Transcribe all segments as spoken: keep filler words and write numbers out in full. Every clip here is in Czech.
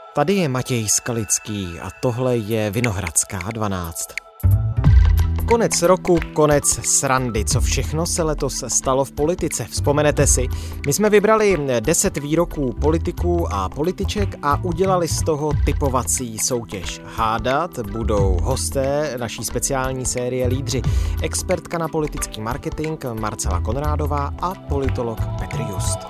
Tady je Matěj Skalický a tohle je Vinohradská dvanáct. Konec roku, konec srandy. Co všechno se letos stalo v politice? Vzpomenete si? My jsme vybrali deset výroků politiků a političek a udělali z toho typovací soutěž. Hádat budou hosté naší speciální série Lídři. Expertka na politický marketing Marcela Konrádová a politolog Petr Just.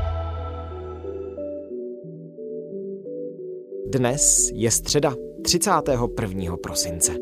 Dnes je středa, třicátého prvního prosince.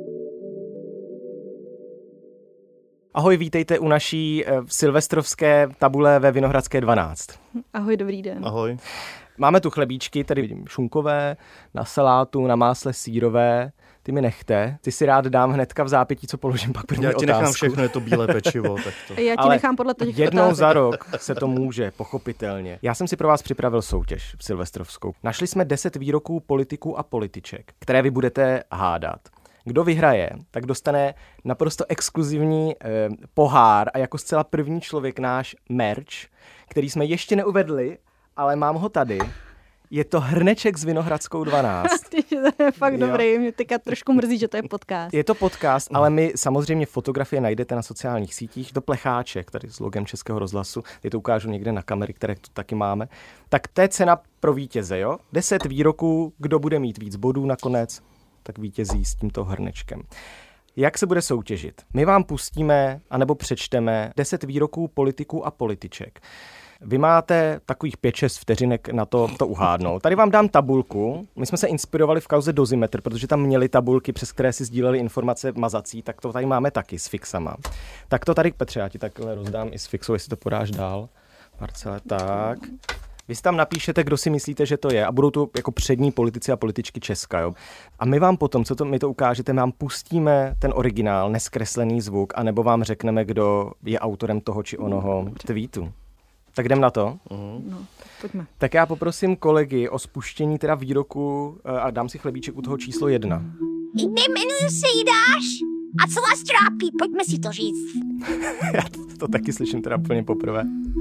Ahoj, vítejte u naší uh, silvestrovské tabule ve Vinohradské dvanáct. Ahoj, dobrý den. Ahoj. Máme tu chlebíčky, tady vidím šunkové, na salátu, na másle sýrové. Ty mi nechte. Ty si rád dám hnedka v zápětí, co položím pak první otázku. Já ti nechám všechno, je to bílé pečivo. Tak to. Já ti Ale nechám podle těch jednou otázek. za rok se to může, pochopitelně. Já jsem si pro vás připravil soutěž silvestrovskou. Našli jsme deset výroků politiků a političek, které vy budete hádat. Kdo vyhraje, tak dostane naprosto exkluzivní eh, pohár a jako zcela první člověk náš merch, který jsme ještě neuvedli, ale mám ho tady. Je to hrneček s Vinohradskou dvanáct. To je fakt jo. Dobrý, mě teďka trošku mrzí, že to je podcast. Je to podcast, ale my samozřejmě fotografie najdete na sociálních sítích. To plecháček, tady s logem Českého rozhlasu, teď to ukážu někde na kamery, které tu taky máme. Tak to je cena pro vítěze, jo? Deset výroků, kdo bude mít víc bodů nakonec, tak vítězí s tímto hrnečkem. Jak se bude soutěžit? My vám pustíme, anebo přečteme deset výroků politiků a političek. Vy máte takových pět šest vteřinek na to, to uhádnout. Tady vám dám tabulku. My jsme se inspirovali v kauze Dozimetr, protože tam měli tabulky, přes které si sdíleli informace mazací, tak to tady máme taky s fixama. Tak to tady, Petře, já ti takhle rozdám i s fixou, jestli to podáš dál. Marcele, tak. Vy si tam napíšete, kdo si myslíte, že to je, a budou to jako přední politici a političky Česka, jo. A my vám potom, co to mi to ukážete, my vám pustíme ten originál, neskreslený zvuk, anebo vám řekneme, kdo je autorem toho či onoho tweetu. Tak jdem na to. Uh-huh. No, tak pojďme. Tak já poprosím kolegy o spuštění teda výroku a dám si chlebíček u toho číslo jedna. Nejmenuji se Jidáš. A co vás trápí? Pojďme si to říct. Já to, to taky slyším teda úplně poprvé.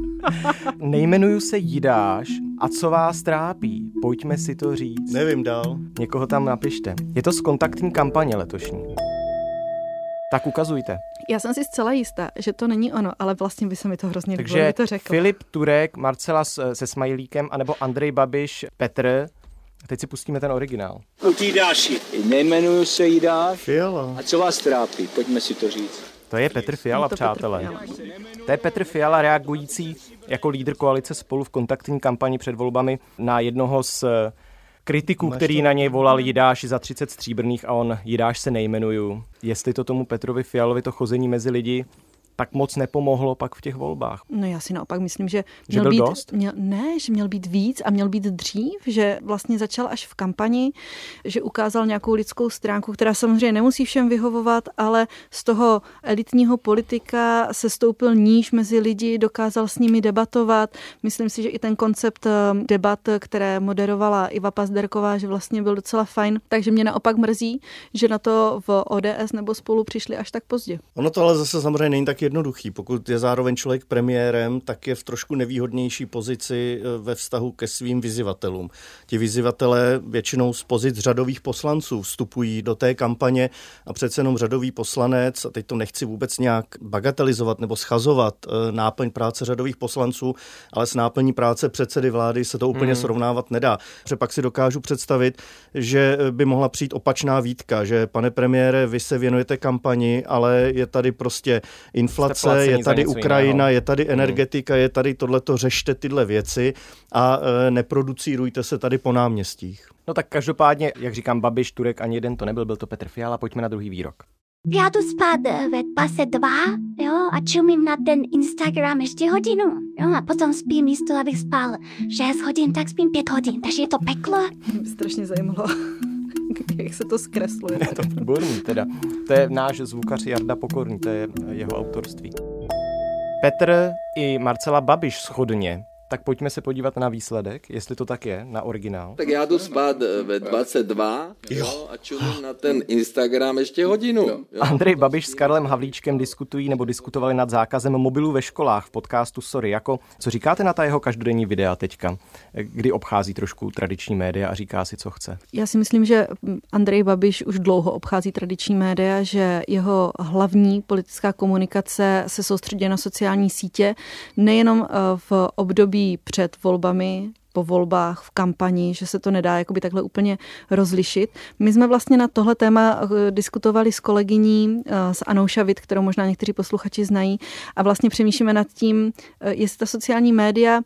Nejmenuju se Jidáš. A co vás trápí? Pojďme si to říct. Nevím dál. Někoho tam napište. Je to z kontaktní kampaně letošní. Tak ukazujte. Já jsem si zcela jistá, že to není ono, ale vlastně by se mi to hrozně líbilo, Takže to řekl. Filip Turek, Marcela se smajlíkem, anebo Andrej Babiš, Petr. Teď si pustíme ten originál. Jidáši. Nejmenuju se Jidáš. Fiala. A co vás trápí? Pojďme si to říct. To je Petr Fiala, to přátelé. Petr Fiala. To je Petr Fiala reagující jako lídr koalice Spolu v kontaktní kampani před volbami na jednoho z kritiků, který na něj volal Jidáši za třicet stříbrných a on Jidáš se nejmenuju. Jestli to tomu Petrovi Fialovi to chození mezi lidi tak moc nepomohlo pak v těch volbách. No já si naopak myslím, že Že měl byl být, dost? Měl, ne, že měl být víc a měl být dřív, že vlastně začal až v kampani, že ukázal nějakou lidskou stránku, která samozřejmě nemusí všem vyhovovat, ale z toho elitního politika se stoupil níž mezi lidi, dokázal s nimi debatovat. Myslím si, že i ten koncept debat, které moderovala Iva Pazderková, že vlastně byl docela fajn. Takže mě naopak mrzí, že na to v O D S nebo Spolu přišli až tak pozdě. Ono to ale zase samozřejmě není tak jednoduchý. Pokud je zároveň člověk premiérem, tak je v trošku nevýhodnější pozici ve vztahu ke svým vyzývatelům. Ti vyzývatelé většinou z pozic řadových poslanců vstupují do té kampaně a přece jenom řadový poslanec, a teď to nechci vůbec nějak bagatelizovat nebo schazovat náplň práce řadových poslanců, ale s náplní práce předsedy vlády se to úplně hmm. srovnávat nedá. Protože pak si dokážu představit, že by mohla přijít opačná výtka, že pane premiére, vy se věnujete kampani, ale je tady prostě inflace, je tady Ukrajina, jiného. Je tady energetika, je tady tohleto, řešte tyhle věci a e, neproducírujte se tady po náměstích. No tak každopádně, jak říkám, Babiš, Turek, ani jeden to nebyl, byl to Petr Fiala, pojďme na druhý výrok. Já jdu spát ve dvacet dva, jo, a čumím na ten Instagram ještě hodinu, jo, a potom spím místo, abych spal šest hodin, tak spím pět hodin, takže je to peklo. Mě strašně zajímalo, jak se to zkresluje. Je to výborný teda. To je náš zvukař Jarda Pokorný, to je jeho autorství. Petr i Marcela Babiš shodně Tak pojďme se podívat na výsledek, jestli to tak je, na originál. Tak já jdu spát ve dvacet dva jo, a čumím na ten Instagram ještě hodinu. Jo. Andrej Babiš s Karlem Havlíčkem diskutují nebo diskutovali nad zákazem mobilů ve školách v podcastu Sorry. Jako, co říkáte na ta jeho každodenní videa teďka, kdy obchází trošku tradiční média a říká si, co chce? Já si myslím, že Andrej Babiš už dlouho obchází tradiční média, že jeho hlavní politická komunikace se soustředí na sociální sítě, nejenom v období před volbami, po volbách, v kampani, že se to nedá jakoby takhle úplně rozlišit. My jsme vlastně na tohle téma diskutovali s kolegyní, s Anou Šavit, kterou možná někteří posluchači znají, a vlastně přemýšlíme nad tím, jestli ta sociální média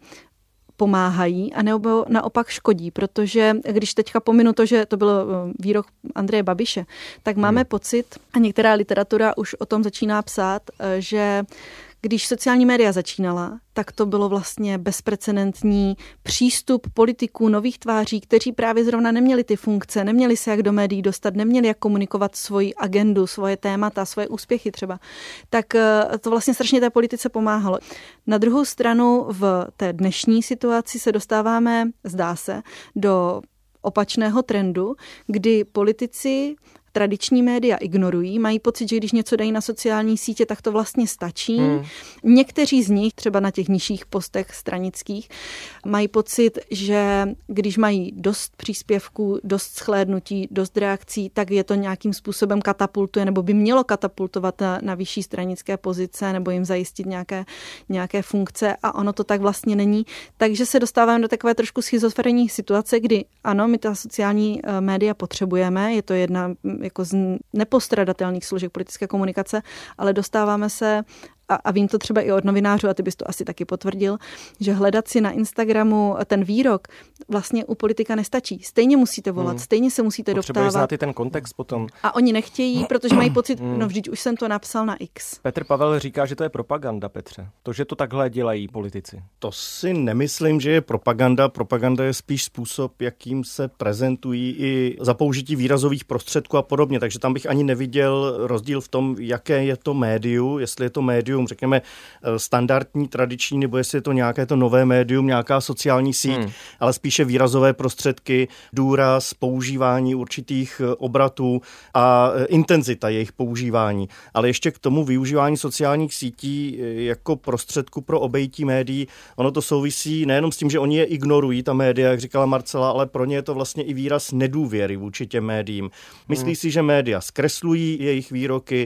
pomáhají a nebo naopak škodí, protože když teďka pominu to, že to byl výrok Andreje Babiše, tak máme hmm. pocit, a některá literatura už o tom začíná psát, že když sociální média začínala, tak to bylo vlastně bezprecedentní přístup politiků, nových tváří, kteří právě zrovna neměli ty funkce, neměli se jak do médií dostat, neměli jak komunikovat svoji agendu, svoje témata, svoje úspěchy třeba. Tak to vlastně strašně té politice pomáhalo. Na druhou stranu v té dnešní situaci se dostáváme, zdá se, do opačného trendu, kdy politici tradiční média ignorují, mají pocit, že když něco dají na sociální sítě, tak to vlastně stačí. Hmm. Někteří z nich, třeba na těch nižších postech stranických, mají pocit, že když mají dost příspěvků, dost shlédnutí, dost reakcí, tak je to nějakým způsobem katapultuje, nebo by mělo katapultovat na, na vyšší stranické pozice, nebo jim zajistit nějaké, nějaké funkce, a ono to tak vlastně není. Takže se dostáváme do takové trošku schizofrenní situace, kdy ano, my ta sociální média potřebujeme, je to jedna jako z nepostradatelných složek politické komunikace, ale dostáváme se, a, a vím to třeba i od novinářů, a ty bys to asi taky potvrdil, že hledat si na Instagramu ten výrok vlastně u politika nestačí. Stejně musíte volat, hmm. stejně se musíte doptávat. Potřebuješ znát i ten kontext potom. A oni nechtějí, protože mají pocit, no vždyť už jsem to napsal na X. Petr Pavel říká, že to je propaganda, Petře. To, že to takhle dělají politici. To si nemyslím, že je propaganda. Propaganda je spíš způsob, jakým se prezentují i za použití výrazových prostředků a podobně. Takže tam bych ani neviděl rozdíl v tom, jaké je to médium, jestli je to médium, řekněme, standardní, tradiční, nebo jestli je to nějaké to nové médium, nějaká sociální síť, hmm. ale spíše výrazové prostředky, důraz, používání určitých obratů a intenzita jejich používání. Ale ještě k tomu využívání sociálních sítí jako prostředku pro obejití médií, ono to souvisí nejenom s tím, že oni je ignorují, ta média, jak říkala Marcela, ale pro ně je to vlastně i výraz nedůvěry vůči těm médiím. Myslí hmm. si, že média zkreslují jejich výroky,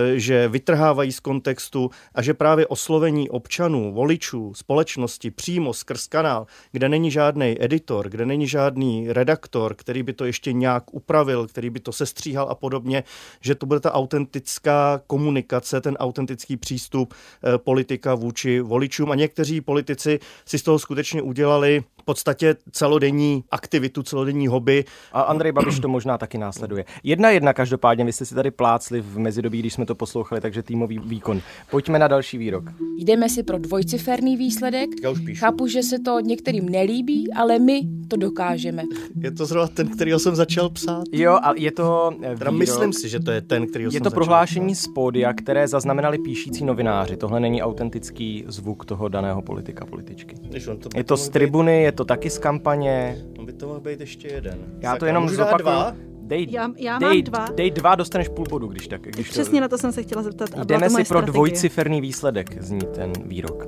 že vytrhávají z kontextu a že právě oslovení občanů, voličů, společnosti přímo skrz kanál, kde není žádný editor, kde není žádný redaktor, který by to ještě nějak upravil, který by to sestříhal a podobně, že to bude ta autentická komunikace, ten autentický přístup eh, politika vůči voličům. A někteří politici si z toho skutečně udělali v podstatě celodenní aktivitu, celodenní hobby. A Andrej Babiš to možná taky následuje. Jedna jedna každopádně, vy jste si tady plácli v mezidobí, když jsme to poslouchali, takže týmový výkon. Pojďme na další výrok. Jdeme si pro dvojciferný výsledek. Chápu, že se to některým nelíbí, ale my to dokážeme. Je to zrovna ten, kterýho jsem začal psát? Jo, ale je to výrok, myslím si, že to je ten, kterýho je jsem to začal prohlášení psát. z pódia, které zaznamenali píšící novináři. Tohle není autentický zvuk toho daného politika, političky. To je to z tribuny, je to taky z kampaně. On by to mohl být ještě jeden. Já tak to jenom zopakuju. Dej, já, já dej, mám dva. Dej dva, dostaneš půl bodu, když tak. Když Přesně to... na to jsem se chtěla zeptat. Jdeme si pro strategie. Dvojciferný výsledek, zní ten výrok.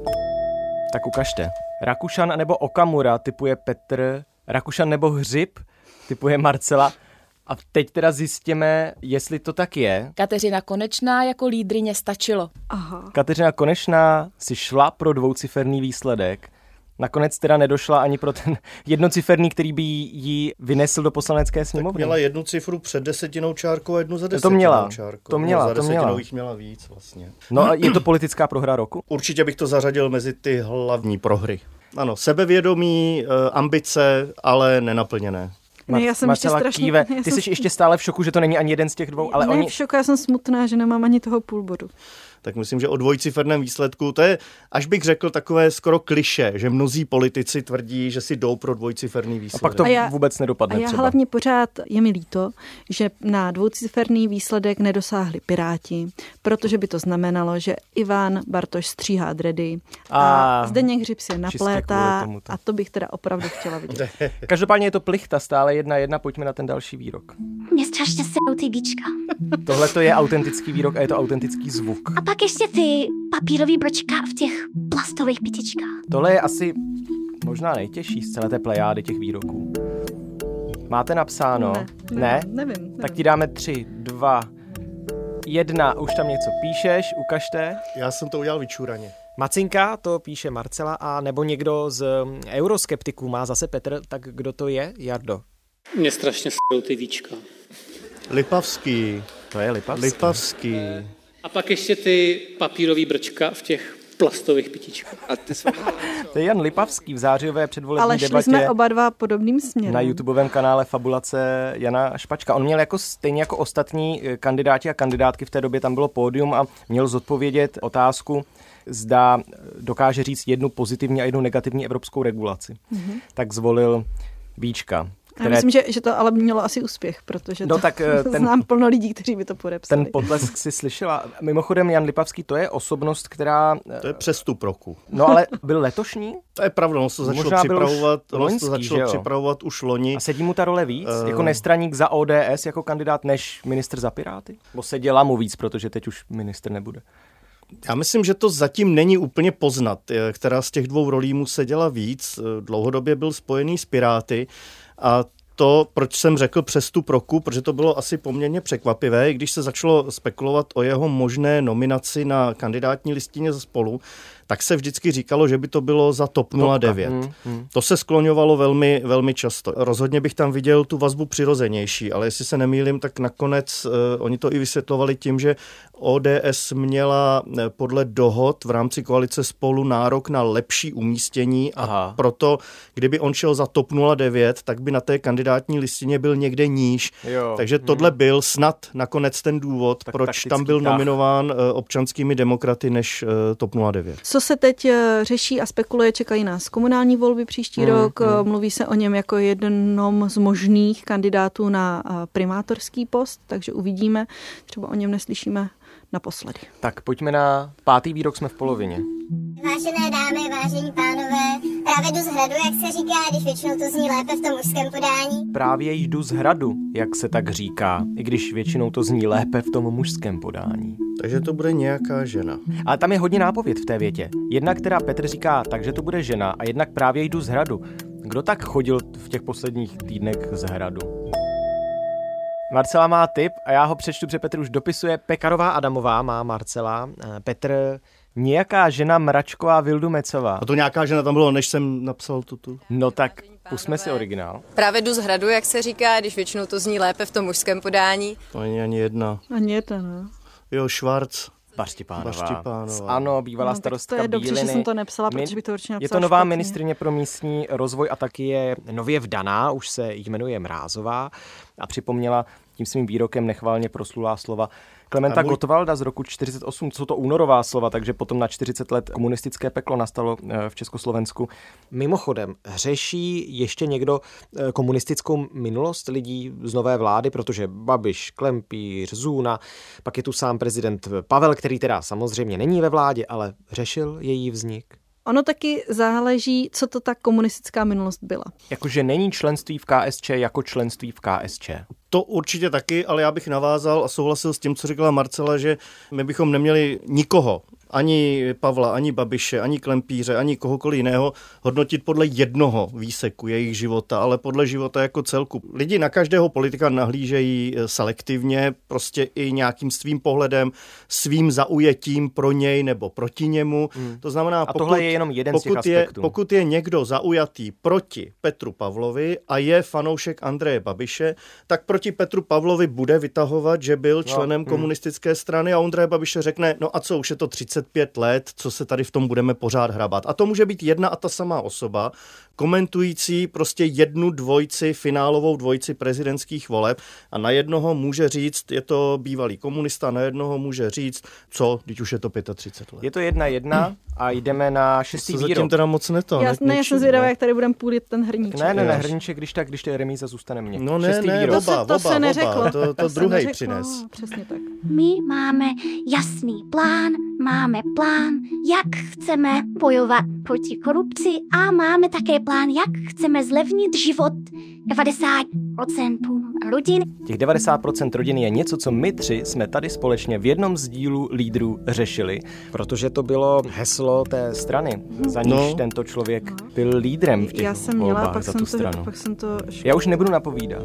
Tak ukažte. Rakušan nebo Okamura typuje Petr, Rakušan nebo Hřib typuje Marcela. A teď teda zjistíme, jestli to tak je. Kateřina Konečná jako lídryně stačilo. Aha. Kateřina Konečná si šla pro dvouciferný výsledek. Nakonec teda nedošla ani pro ten jednociferný, který by jí vynesl do poslanecké sněmovny. Tak měla jednu cifru před desetinou čárkou a jednu za desetinou to měla, čárkou. To měla, no, za to desetinou měla. jich měla víc vlastně. No a je to politická prohra roku? Určitě bych to zařadil mezi ty hlavní prohry. Ano, sebevědomí, ambice, ale nenaplněné. Ne, já jsem Marcela ještě strašně... Kýve. Ty jsem... jsi ještě stále v šoku, že to není ani jeden z těch dvou, ale ne, oni... v šoku, já jsem smutná, že nemám ani toho půl bodu. tak myslím, že o dvojciferném výsledku, to je, až bych řekl, takové skoro klišé, že mnozí politici tvrdí, že si jdou pro dvojciferný výsledek. A pak to já, vůbec nedopadne a já třeba. hlavně pořád je mi líto, že na dvouciferný výsledek nedosáhli Piráti, protože by to znamenalo, že Ivan Bartoš stříhá dredy a, a Zdeněk Hřib si naplétá a to bych teda opravdu chtěla vidět. Každopádně je to plichta, stále jedna jedna, pojďme na ten další výrok. Mě strašně serou ty víčka. Tohle to je autentický výrok a je to autentický zvuk. A pak ještě ty papírový brčka v těch plastových pytičkách. Tohle je asi možná nejtěžší z celé té plejády těch výroků. Máte napsáno? Ne, ne, ne? Nevím, nevím. Tak ti dáme tři, dva, jedna. Už tam něco píšeš, ukažte. Já jsem to udělal vyčúraně. Macinka, to píše Marcela, a nebo někdo z euroskeptiků má zase Petr, tak kdo to je? Jardo. Mě strašně s***ou ty víčka. Lipavský. To je Lipavský. Lipavský. A pak ještě ty papírový brčka v těch plastových pytičkách. A ty jsou... To je Jan Lipavský v zářijové předvolební Ale šli debatě jsme oba dva podobným směrem. na YouTubeovém kanále Fabulace Jana Špačka. On měl jako stejně jako ostatní kandidáti a kandidátky v té době, tam bylo pódium a měl zodpovědět otázku, zda dokáže říct jednu pozitivní a jednu negativní evropskou regulaci. Mm-hmm. Tak zvolil Víčka. Které... Já myslím, že, že to ale mělo asi úspěch, protože no, to, tak, ten, znám plno lidí, kteří by to podepsali. Ten potlesk si slyšela. Mimochodem Jan Lipavský, to je osobnost, která... To je přestup roku. No ale byl letošní? To je pravda, on se začalo připravovat, loňský, to začalo připravovat už loni. A sedí mu ta role víc? Uh... Jako nestraník za O D S, jako kandidát, než ministr za Piráty? Bo seděla mu víc, protože teď už ministr nebude. Já myslím, že to zatím není úplně poznat, která z těch dvou rolí mu seděla víc. Dlouhodobě byl spojený s Piráty a to, proč jsem řekl přestup roku, protože to bylo asi poměrně překvapivé, když se začalo spekulovat o jeho možné nominaci na kandidátní listině za Spolu, tak se vždycky říkalo, že by to bylo za TOP nula devět. Hmm, hmm. To se skloňovalo velmi, velmi často. Rozhodně bych tam viděl tu vazbu přirozenější, ale jestli se nemýlím, tak nakonec uh, oni to i vysvětlovali tím, že O D S měla podle dohod v rámci koalice Spolu nárok na lepší umístění a Aha. proto, kdyby on šel za TOP nula devět, tak by na té kandidátní listině byl někde níž. Jo. Takže hmm. tohle byl snad nakonec ten důvod, tak proč tam byl tah. nominován uh, občanskými demokraty než uh, TOP nula devět. Co se teď řeší a spekuluje, čekají nás komunální volby příští hmm, rok. Hmm. Mluví se o něm jako jednom z možných kandidátů na primátorský post, takže uvidíme. Třeba o něm neslyšíme naposledy. Tak pojďme na pátý výrok, jsme v polovině. Vážené dámy, vážení pánové, právě jdu z hradu, jak se říká, když většinou to zní lépe v tom mužském podání. Právě jdu z hradu, jak se tak říká, i když většinou to zní lépe v tom mužském podání. Takže to bude nějaká žena. Ale tam je hodně nápověd v té větě. Jedna, která Petr říká, takže to bude žena, a jednak právě jdu z hradu. Kdo tak chodil v těch posledních týdnech z hradu? Marcela má tip a já ho přečtu, protože Petr už dopisuje. Pekarová Adamová má Marcela. Petr... Nějaká žena Mračková Vildumecová. A to nějaká žena tam bylo, než jsem napsal tuto. No tak pusme si originál. Právě jdu z hradu, jak se říká, když většinou to zní lépe v tom mužském podání. To není ani jedna. Ani jedna, no. Jo, Švarc. Baštěpánová. Baštěpánová. Ano, bývalá no, starostka Bíliny. To je dobře, že jsem to nepsala, protože bych to určitě napsala Je to nová špatně. ministryně pro místní rozvoj a taky je nově vdaná, už se jmenuje Mrázová a připomněla tím svým výrokem nechvalně proslulá slova Klementa můj... Gottwalda z roku čtyřicet osm, jsou to únorová slova, takže potom na čtyřicet let komunistické peklo nastalo v Československu. Mimochodem, řeší ještě někdo komunistickou minulost lidí z nové vlády, protože Babiš, Klempíř, Zůna, pak je tu sám prezident Pavel, který teda samozřejmě není ve vládě, ale řešil její vznik. Ono taky záleží, co to ta komunistická minulost byla. Jakože není členství v K S Č jako členství v K S Č. To určitě taky, ale já bych navázal a souhlasil s tím, co říkala Marcela, že my bychom neměli nikoho, ani Pavla, ani Babiše, ani Klempíře, ani kohokoliv jiného hodnotit podle jednoho výseku jejich života, ale podle života jako celku. Lidi na každého politika nahlížejí selektivně, prostě i nějakým svým pohledem, svým zaujetím pro něj nebo proti němu. Hmm. To znamená, a pokud, tohle je jenom jeden z těch aspektů. Je, pokud je někdo zaujatý proti Petru Pavlovi a je fanoušek Andreje Babiše, tak proti Petru Pavlovi bude vytahovat, že byl členem no, komunistické strany a Andreje Babiše řekne, no a co, už je to třicet třicet pět let, co se tady v tom budeme pořád hrabat. A to může být jedna a ta samá osoba, komentující prostě jednu dvojici, finálovou dvojici prezidentských voleb a na jednoho může říct, je to bývalý komunista, na jednoho může říct, co, když už je to třicet pět let. Je to jedna jedna a jdeme na šestý výrok. Zatím teda moc neto. Já, ne, já jsem zvědavá, jak tady budeme půlit ten hrníček. Ne, ne, ne, hrníček, když tak, když to je remíza, zůstane mě. No ne, ne, to oba, se, to oba, se neřeklo. oba, to, to, to druhej přines. Přesně tak. My máme jasný plán, máme plán, jak chceme bojovat proti korupci a máme také plán, jak chceme zlevnit život devadesát procent rodin. Těch devadesát procent rodin je něco, co my tři jsme tady společně v jednom z dílů lídrů řešili, protože to bylo heslo té strany, za níž no. tento člověk byl lídrem v těch Já jsem měla, volbách pak za jsem tu to, stranu. pak jsem to... Já už nebudu napovídat.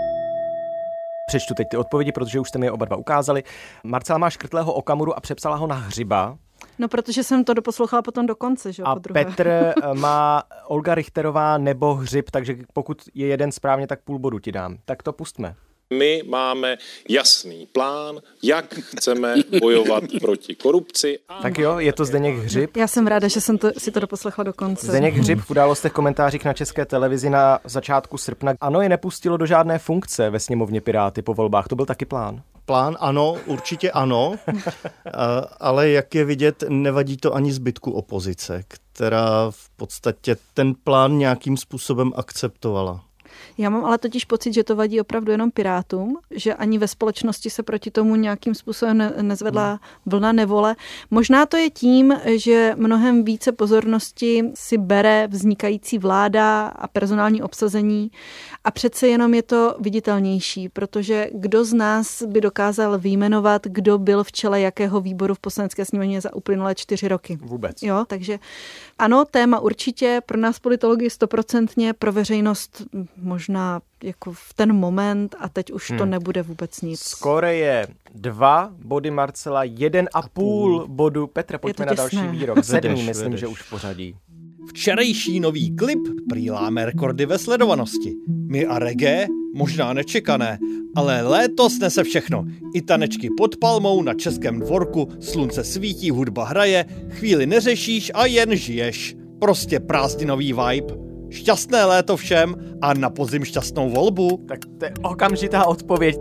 Přečtu teď ty odpovědi, protože už jste mi je oba dva ukázali. Marcela má škrtlého Okamuru a přepsala ho na Hřiba. No, protože jsem to doposlouchala potom do konce, že jo, A po druhé. Petr má Olga Richterová nebo Hřib, takže pokud je jeden správně, tak půl bodu ti dám. Tak to pustme. My máme jasný plán, jak chceme bojovat proti korupci. Tak jo, je to Zdeněk Hřib. Já jsem ráda, že jsem to, si to doposlechla do konce. Zdeněk Hřib v událostech komentářích na České televizi na začátku srpna. Ano, je nepustilo do žádné funkce ve sněmovně Piráty po volbách. To byl taky plán. Plán ano, určitě ano, ale jak je vidět, nevadí to ani zbytku opozice, která v podstatě ten plán nějakým způsobem akceptovala. Já mám ale totiž pocit, že to vadí opravdu jenom Pirátům, že ani ve společnosti se proti tomu nějakým způsobem ne- nezvedla vlna nevole. Možná to je tím, že mnohem více pozornosti si bere vznikající vláda a personální obsazení a přece jenom je to viditelnější, protože kdo z nás by dokázal vyjmenovat, kdo byl v čele jakého výboru v Poslanecké sněmovně za uplynulé čtyři roky. Vůbec. Jo, takže ano, téma určitě, pro nás politologii stoprocentně, pro veřejnost možná jako v ten moment a teď už hmm. to nebude vůbec nic. Skóre je dva body Marcela, jeden a půl bodu Petra. Pojďme na další výrok. Sedmý, myslím, vedeš. Že už v pořadí. Včerejší nový klip prý láme rekordy ve sledovanosti. My a reggae, možná nečekané, ale léto snese všechno. I tanečky pod palmou na Českém dvorku, slunce svítí, hudba hraje, chvíli neřešíš a jen žiješ. Prostě prázdninový vibe. Šťastné léto všem a na podzim šťastnou volbu. Tak to je okamžitá odpověď.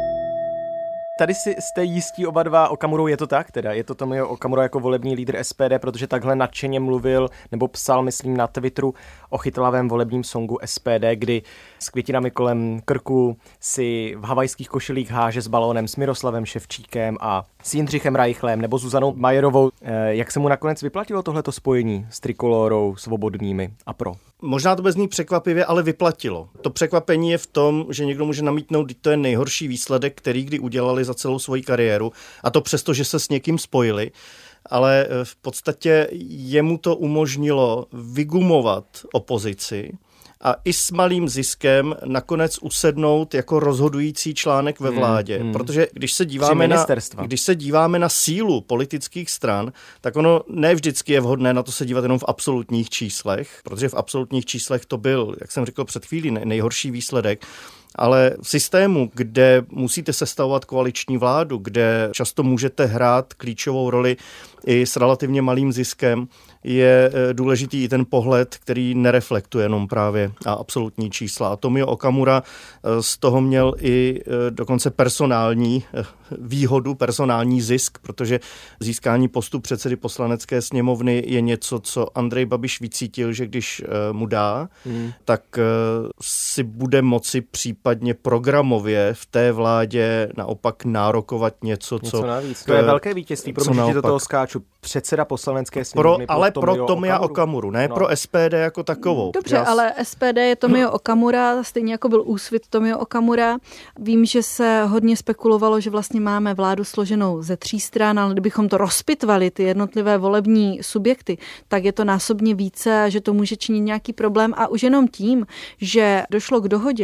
Tady si jste jistí oba dva Okamurou, je to tak teda? Je to Tomio Okamura jako volební lídr S P D, protože takhle nadšeně mluvil nebo psal, myslím, na Twitteru o chytlavém volebním songu S P D, kdy s květinami kolem krku si v havajských košilích háže s balónem s Miroslavem Ševčíkem a s Jindřichem Reichlem nebo Zuzanou Majerovou. Jak se mu nakonec vyplatilo tohleto spojení s Trikolórou, Svobodnými a Pro? Možná to bez ní překvapivě, ale vyplatilo. To překvapení je v tom, že někdo může namítnout, že to je nejhorší výsledek, který kdy udělali za celou svoji kariéru, a to přesto, že se s někým spojili, ale v podstatě jemu to umožnilo vygumovat opozici a i s malým ziskem nakonec usednout jako rozhodující článek ve vládě. Hmm, hmm. Protože když se, díváme na, když se díváme na sílu politických stran, tak ono ne vždycky je vhodné na to se dívat jenom v absolutních číslech, protože v absolutních číslech to byl, jak jsem řekl před chvílí, nejhorší výsledek. Ale v systému, kde musíte sestavovat koaliční vládu, kde často můžete hrát klíčovou roli i s relativně malým ziskem, je důležitý i ten pohled, který nereflektuje jenom právě absolutní čísla. A Tomio Okamura z toho měl i dokonce personální výhodu, personální zisk, protože získání postu předsedy Poslanecké sněmovny je něco, co Andrej Babiš vycítil, že když mu dá, hmm. tak si bude moci případně programově v té vládě naopak nárokovat něco, něco co... navíc. To je velké vítězství, protože ti do toho skáču. Předseda Poslanecké sněmovny pro, ale pro Tomia Okamuru, ne no. pro S P D jako takovou. Dobře, Já... ale S P D je Tomio Okamura, stejně jako byl Úsvit Tomio Okamura. Vím, že se hodně spekulovalo, že vlastně máme vládu složenou ze tří stran, ale kdybychom to rozpitvali, ty jednotlivé volební subjekty, tak je to násobně více a že to může činit nějaký problém. A už jenom tím, že došlo k dohodě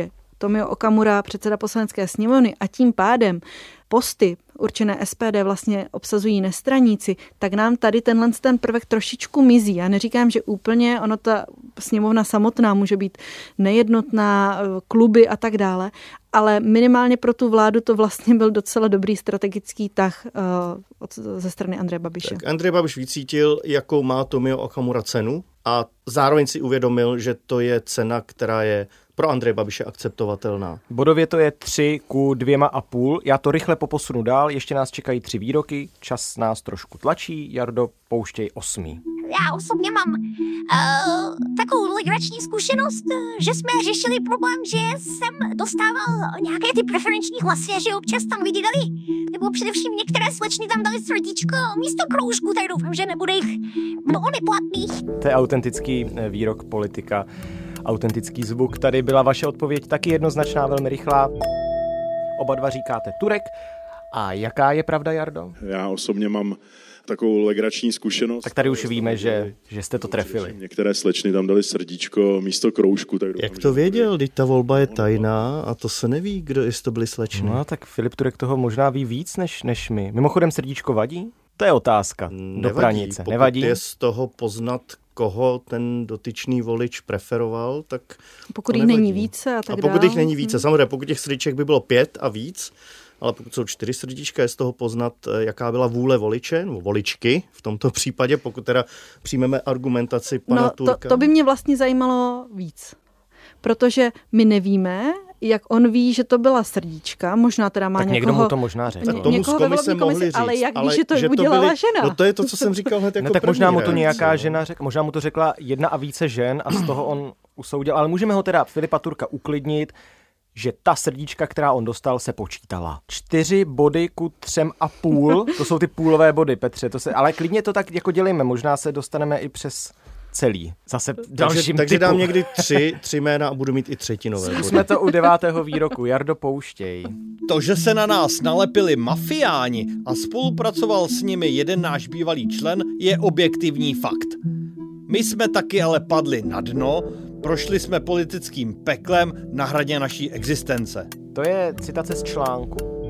Tomio Okamura, předseda poslanecké sněmovny, a tím pádem posty určené S P D vlastně obsazují nestraníci, tak nám tady tenhle ten prvek trošičku mizí. Já neříkám, že úplně, ono ta sněmovna samotná může být nejednotná, kluby a tak dále, ale minimálně pro tu vládu to vlastně byl docela dobrý strategický tah uh, ze strany Andreje Babiše. Tak Andrej Babiš vycítil, jakou má Tomio Okamura cenu a zároveň si uvědomil, že to je cena, která je pro Andreje Babiše akceptovatelná. Bodově to je tři ku dvěma a půl. Já to rychle poposunu dál, ještě nás čekají tři výroky, čas nás trošku tlačí. Jardo, pouštěj osmý. Já osobně mám uh, takovou legrační zkušenost, že jsme řešili problém, že jsem dostával nějaké ty preferenční hlasy a že občas tam lidi dali, nebo především některé slečny tam dali srdíčko místo kroužku, tak doufám, že nebude jich mnoho neplatných. To je autentický výrok politika, autentický zvuk. Tady byla vaše odpověď taky jednoznačná, velmi rychlá. Oba dva říkáte Turek. A jaká je pravda, Jardo? Já osobně mám takovou legrační zkušenost. Tak tady už víme, že, že jste to trefili. Některé slečny tam dali srdíčko místo kroužku. Tak Jak to věděl? Teď ta volba je tajná a to se neví, kdo jestli to byly slečny. No tak Filip Turek toho možná ví víc než, než my. Mimochodem srdíčko vadí? To je otázka. Nevadí, do pranice. Pokud Nevadí? je z toho poznat, koho ten dotyčný volič preferoval, tak pokud jich není více a tak A pokud dál. jich není více, samozřejmě, pokud těch srdíček by bylo pět a víc, ale pokud jsou čtyři srdíčka, je z toho poznat, jaká byla vůle voliče, nebo voličky v tomto případě, pokud teda přijmeme argumentaci pana no, Turka. To, to by mě vlastně zajímalo víc, protože my nevíme, jak on ví, že to byla srdíčka, možná teda má tak někoho... někdo mu to možná řekl. Tak tomu z komise mohli říct. Ale jak ale ví, že to že udělala byly, žena? No to je to, co jsem říkal hned jako ne, tak první možná mu to reakce, nějaká no. žena řekla, možná mu to řekla jedna a více žen a z toho on usoudil, ale můžeme ho teda Filipa Turka uklidnit, že ta srdíčka, která on dostal, se počítala. Čtyři body ku třem a půl, to jsou ty půlové body, Petře, to se, ale klidně to tak jako dělejme, možná se dostaneme i přes celý. Zase dalším Takže, takže typu. dám někdy tři, tři jména a budu mít i třetinové. Jsme to u devátého výroku. Jardo, pouštěj. To, že se na nás nalepili mafiáni a spolupracoval s nimi jeden náš bývalý člen, je objektivní fakt. My jsme taky ale padli na dno, prošli jsme politickým peklem na hraně naší existence. To je citace z článku.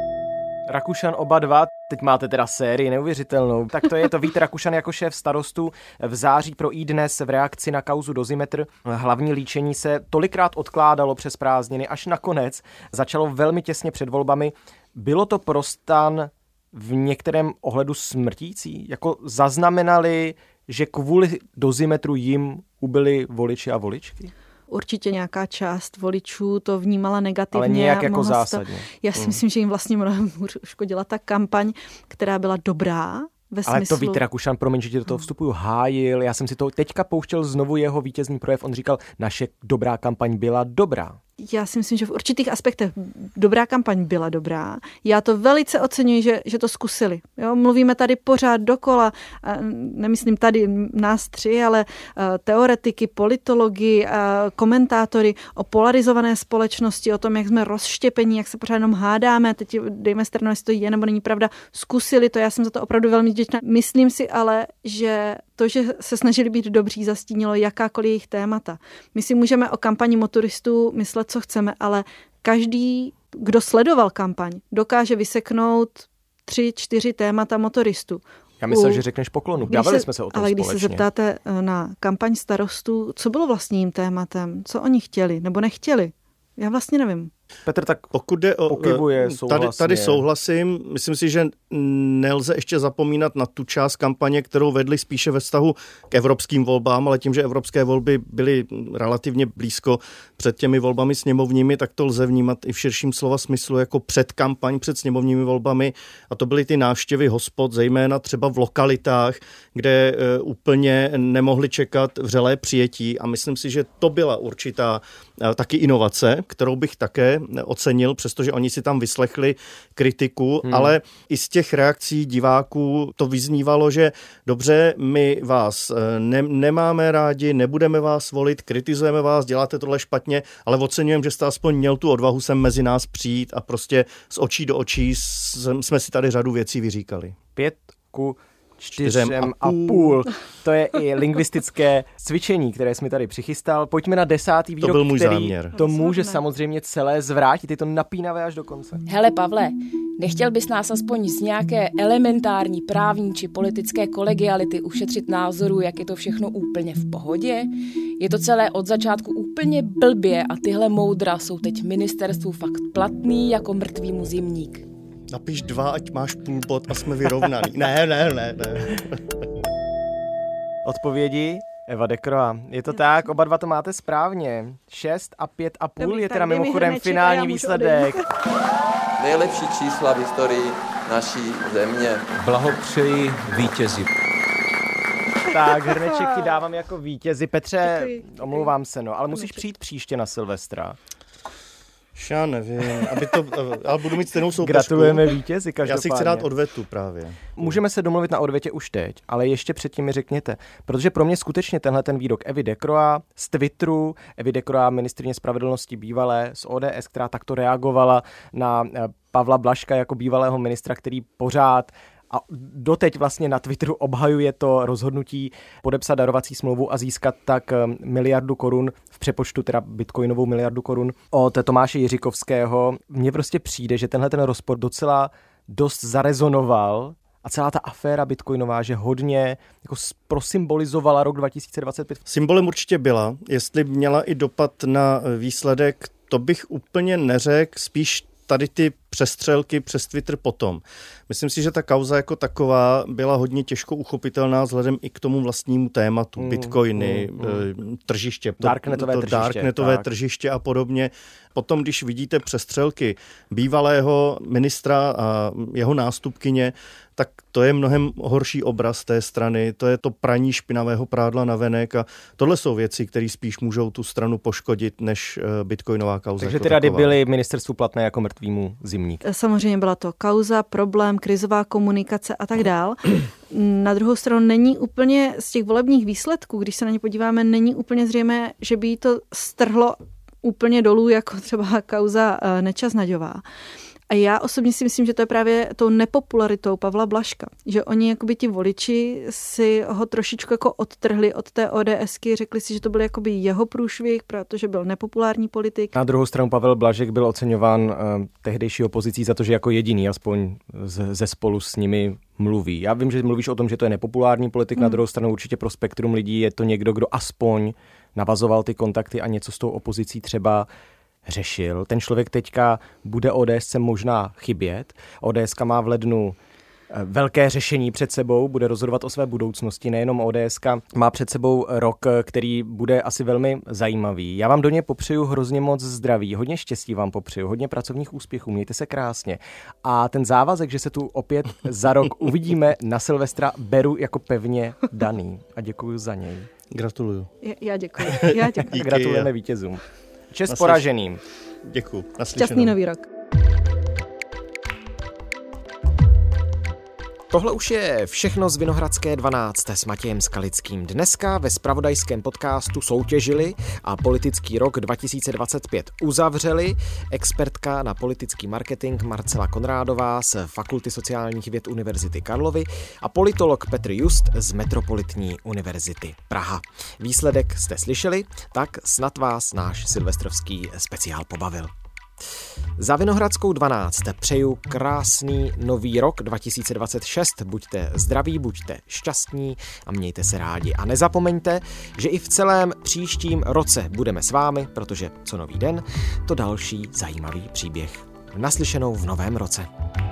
Rakušan oba dva, teď máte teda sérii neuvěřitelnou, tak to je to Vít Rakušan jako šéf starostů v září pro iDnes v reakci na kauzu Dozimetr. Hlavní líčení se tolikrát odkládalo přes prázdniny, až nakonec začalo velmi těsně před volbami. Bylo to pro stan v některém ohledu smrtící? Jako zaznamenali, že kvůli Dozimetru jim ubyli voliči a voličky? Určitě nějaká část voličů to vnímala negativně. Ale nějak jako mohla zásadně. To, já si hmm. myslím, že jim vlastně mnohem škodila ta kampaň, která byla dobrá. Ve Ale smyslu... to Vít Rakušan, promiň, že ti do toho vstupuju, hájil. Já jsem si to teďka pouštěl znovu jeho vítězný projev. On říkal, naše dobrá kampaň byla dobrá. Já si myslím, že v určitých aspektech dobrá kampaň byla dobrá. Já to velice oceňuji, že, že to zkusili. Jo, mluvíme tady pořád dokola, nemyslím tady nás tři, ale teoretiky, politologi, komentátory o polarizované společnosti, o tom, jak jsme rozštěpení, jak se pořád jenom hádáme, teď dejme stranu, jestli to je nebo není pravda, zkusili to, já jsem za to opravdu velmi vděčná. Myslím si ale, že to, že se snažili být dobří, zastínilo jakákoliv jejich témata. My si můžeme o kampani motoristů myslet, co chceme, ale každý, kdo sledoval kampaň, dokáže vyseknout tři, čtyři témata motoristů. Já myslel, U... že řekneš poklonu. Dávali se, jsme se o tom ale společně. když se zeptáte na kampaň starostů, co bylo vlastně jím tématem, co oni chtěli nebo nechtěli, já vlastně nevím. Petr tak pokud jde o, pokybuje, tady, tady souhlasím. Myslím si, že nelze ještě zapomínat na tu část kampaně, kterou vedli spíše ve vztahu k evropským volbám, ale tím, že evropské volby byly relativně blízko před těmi volbami sněmovními, tak to lze vnímat i v širším slova smyslu jako předkampaň před sněmovními volbami. A to byly ty návštěvy hospod, zejména třeba v lokalitách, kde uh, úplně nemohli čekat vřelé přijetí. A myslím si, že to byla určitá uh, taky inovace, kterou bych také ocenil, přestože oni si tam vyslechli kritiku, hmm. ale i z těch reakcí diváků to vyznívalo, že dobře, my vás ne, nemáme rádi, nebudeme vás volit, kritizujeme vás, děláte tohle špatně, ale oceňujeme, že jste aspoň měl tu odvahu sem mezi nás přijít a prostě z očí do očí jsme si tady řadu věcí vyříkali. Pět ku čtyřem a půl. To je i lingvistické cvičení, které jsme tady přichystal. Pojďme na desátý výrok, to byl můj který záměr. To může samozřejmě celé zvrátit. Je to napínavé až do konce. Hele, Pavle, nechtěl bys nás aspoň z nějaké elementární právní či politické kolegiality ušetřit názoru, jak je to všechno úplně v pohodě? Je to celé od začátku úplně blbě a tyhle moudra jsou teď ministerstvu fakt platný jako mrtvýmu zimník. Napiš dva, ať máš půl bod a jsme vyrovnaný. Ne, ne, ne, ne. Odpovědi? Eva Dekroa. Je to tak, oba dva to máte správně. Šest a pět a půl je teda mimochodem finální výsledek. Nejlepší čísla v historii naší země. Blahopřeji vítězi. Tak, hrneček ti dávám jako vítězi. Petře, Děkuji, děkuji. omlouvám se, no, ale musíš přijít příště na Silvestra. Já nevím, aby to, ale budu mít stejnou soupeřku. Gratulujeme vítězi, každopádně. Já si chci dát odvetu právě. Můžeme se domluvit na odvětě už teď, ale ještě předtím mi řekněte, protože pro mě skutečně tenhle ten výrok Evy Dekroa z Twitteru, Evy Dekroa, ministryně spravedlnosti bývalé z O D S, která takto reagovala na Pavla Blažka jako bývalého ministra, který pořád a doteď vlastně na Twitteru obhajuje to rozhodnutí podepsat darovací smlouvu a získat tak miliardu korun, v přepočtu teda bitcoinovou miliardu korun od Tomáše Jiříkovského. Mně prostě přijde, že tenhle ten rozpor docela dost zarezonoval a celá ta aféra bitcoinová, že hodně jako prosymbolizovala rok dva tisíce dvacet pět. Symbolem určitě byla, jestli měla i dopad na výsledek, to bych úplně neřekl, spíš tady ty přestřelky přes Twitter potom. Myslím si, že ta kauza jako taková byla hodně těžko uchopitelná vzhledem i k tomu vlastnímu tématu. Mm, Bitcoiny, mm, mm. tržiště, darknetové, to, to tržiště, darknetové tak. tržiště a podobně. Potom, když vidíte přestřelky bývalého ministra a jeho nástupkyně, tak to je mnohem horší obraz té strany, to je to praní špinavého prádla navenek a tohle jsou věci, které spíš můžou tu stranu poškodit, než bitcoinová kauza. Takže jako ty rady taková. byly ministerstvu platné jako mrtvýmu zimník. Samozřejmě byla to kauza, problém, krizová komunikace a tak dál. Na druhou stranu není úplně z těch volebních výsledků, když se na ně podíváme, není úplně zřejmé, že by jí to strhlo úplně dolů, jako třeba kauza Nečas Naďová. A já osobně si myslím, že to je právě tou nepopularitou Pavla Blažka, že oni jakoby ti voliči si ho trošičku jako odtrhli od té ODSky, řekli si, že to byl jakoby jeho průšvih, protože byl nepopulární politik. Na druhou stranu Pavel Blažek byl oceňován uh, tehdejší opozicí za to, že jako jediný aspoň z, ze spolu s nimi mluví. Já vím, že mluvíš o tom, že to je nepopulární politik, hmm. Na druhou stranu určitě pro spektrum lidí je to někdo, kdo aspoň navazoval ty kontakty a něco s tou opozicí třeba řešil. Ten člověk teďka bude ODSce možná chybět. ODSka má v lednu velké řešení před sebou, bude rozhodovat o své budoucnosti, nejenom ODSka má před sebou rok, který bude asi velmi zajímavý. Já vám do něj popřeju hrozně moc zdraví, hodně štěstí vám popřeju, hodně pracovních úspěchů, mějte se krásně. A ten závazek, že se tu opět za rok uvidíme na Silvestra, beru jako pevně daný a děkuji za něj. Gratuluju. Já děkuji. Já děkuji. Gratulujeme vítězům. Čest poraženým. Děkuji. Šťastný nový rok. Tohle už je všechno z Vinohradské dvanáct s Matějem Skalickým. Dneska ve zpravodajském podcastu soutěžili a politický rok dva tisíce dvacet pět uzavřeli expertka na politický marketing Marcela Konrádová z Fakulty sociálních věd Univerzity Karlovy a politolog Petr Just z Metropolitní univerzity Praha. Výsledek jste slyšeli, tak snad vás náš silvestrovský speciál pobavil. Za Vinohradskou dvanáct přeju krásný nový rok dva tisíce dvacet šest. Buďte zdraví, buďte šťastní a mějte se rádi. A nezapomeňte, že i v celém příštím roce budeme s vámi, protože co nový den, to další zajímavý příběh. Naslyšenou v novém roce.